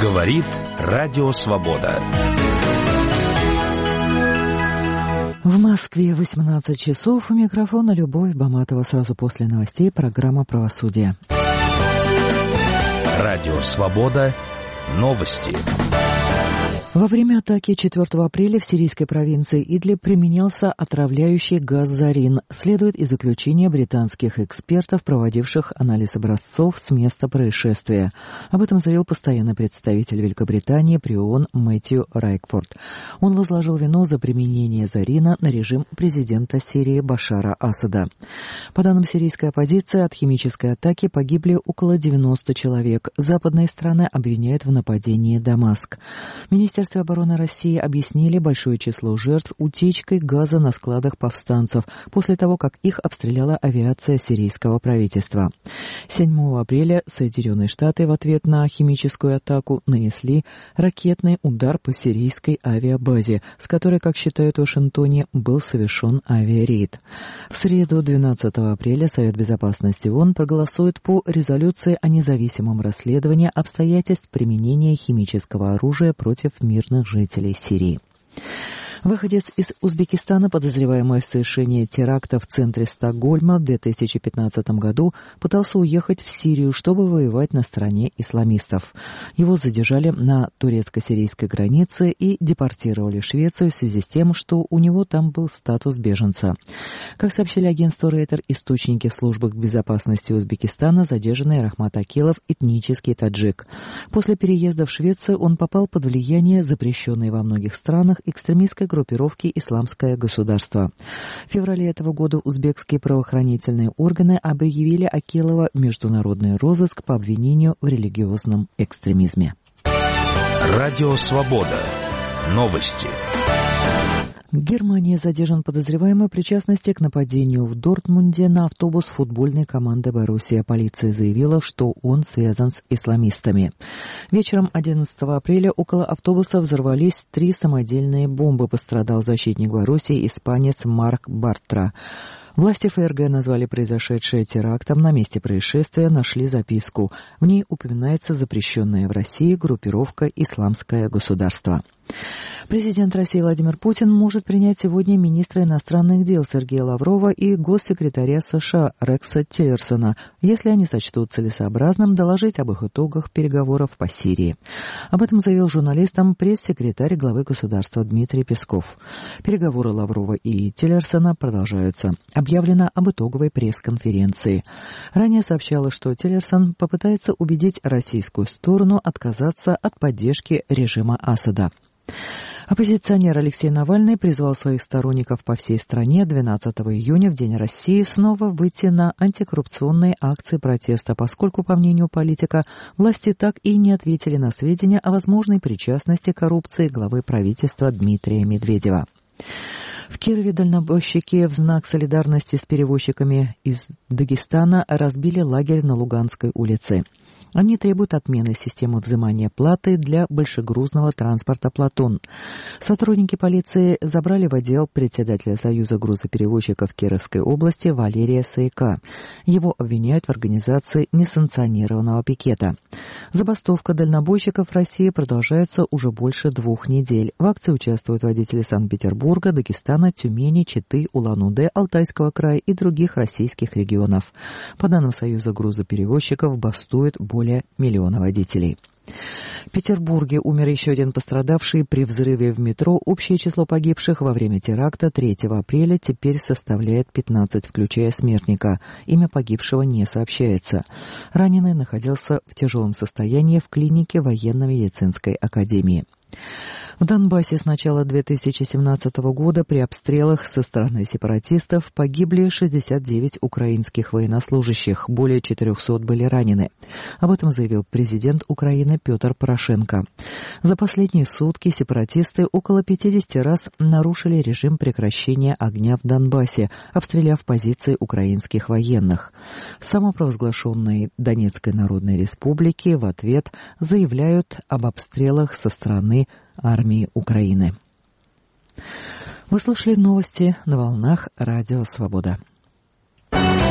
Говорит Радио Свобода. В Москве 18 часов. У микрофона Любовь Баматова. Сразу после новостей программа «Правосудие». Радио Свобода. Новости. Во время атаки 4 апреля в сирийской провинции Идлиб применялся отравляющий газ «Зарин». Следует из заключения британских экспертов, проводивших анализ образцов с места происшествия. Об этом заявил постоянный представитель Великобритании при ООН Мэтью Райкфорд. Он возложил вину за применение «Зарина» на режим президента Сирии Башара Асада. По данным сирийской оппозиции, от химической атаки погибли около 90 человек. Западные страны обвиняют в нападении Дамаск. Министерство обороны России объяснили большое число жертв утечкой газа на складах повстанцев после того, как их обстреляла авиация сирийского правительства. 7 апреля Соединенные Штаты в ответ на химическую атаку нанесли ракетный удар по сирийской авиабазе, с которой, как считают в Вашингтоне, был совершен авиарейд. В среду, 12 апреля, Совет безопасности ООН проголосует по резолюции о независимом расследовании обстоятельств применения химического оружия против мирных жителей Сирии. Выходец из Узбекистана, подозреваемый в совершении теракта в центре Стокгольма в 2015 году, пытался уехать в Сирию, чтобы воевать на стороне исламистов. Его задержали на турецко-сирийской границе и депортировали в Швецию в связи с тем, что у него там был статус беженца. Как сообщили агентству Рейтер, источники в службах безопасности Узбекистана, задержанный Рахмат Акилов – этнический таджик. После переезда в Швецию он попал под влияние запрещенной во многих странах экстремистской группировки «Исламское государство». В феврале этого года узбекские правоохранительные органы объявили Акилова в международный розыск по обвинению в религиозном экстремизме. Радио Свобода. Новости. В Германии задержан подозреваемый в причастности к нападению в Дортмунде на автобус футбольной команды Боруссия. Полиция заявила, что он связан с исламистами. Вечером 11 апреля около автобуса взорвались 3 самодельные бомбы. Пострадал защитник Боруссии, испанец Марк Бартра. Власти ФРГ назвали произошедшее терактом. На месте происшествия нашли записку. В ней упоминается запрещенная в России группировка «Исламское государство». Президент России Владимир Путин может принять сегодня министра иностранных дел Сергея Лаврова и госсекретаря США Рекса Тиллерсона, если они сочтут целесообразным доложить об их итогах переговоров по Сирии. Об этом заявил журналистам пресс-секретарь главы государства Дмитрий Песков. Переговоры Лаврова и Тиллерсона продолжаются. Объявлено об итоговой пресс-конференции. Ранее сообщалось, что Тиллерсон попытается убедить российскую сторону отказаться от поддержки режима Асада. Оппозиционер Алексей Навальный призвал своих сторонников по всей стране 12 июня, в День России, снова выйти на антикоррупционные акции протеста, поскольку, по мнению политика, власти так и не ответили на сведения о возможной причастности к коррупции главы правительства Дмитрия Медведева. В Кирове дальнобойщики в знак солидарности с перевозчиками из Дагестана разбили лагерь на Луганской улице. Они требуют отмены системы взимания платы для большегрузного транспорта «Платон». Сотрудники полиции забрали в отдел председателя Союза грузоперевозчиков Кировской области Валерия Саяка. Его обвиняют в организации несанкционированного пикета. Забастовка дальнобойщиков в России продолжается уже больше 2 недель. В акции участвуют водители Санкт-Петербурга, Дагестана, Тюмени, Читы, Улан-Удэ, Алтайского края и других российских регионов. По данным Союза грузоперевозчиков, бастует более 1 миллиона водителей. В Петербурге умер еще один пострадавший при взрыве в метро. Общее число погибших во время теракта 3 апреля теперь составляет 15, включая смертника. Имя погибшего не сообщается. Раненый находился в тяжелом состоянии в клинике военно-медицинской академии. В Донбассе с начала 2017 года при обстрелах со стороны сепаратистов погибли 69 украинских военнослужащих, более 400 были ранены. Об этом заявил президент Украины Петр Порошенко. За последние сутки сепаратисты около 50 раз нарушили режим прекращения огня в Донбассе, обстреляв позиции украинских военных. Самопровозглашенные Донецкой Народной Республики в ответ заявляют об обстрелах со стороны армии Украины. Вы слушали новости на волнах Радио Свобода.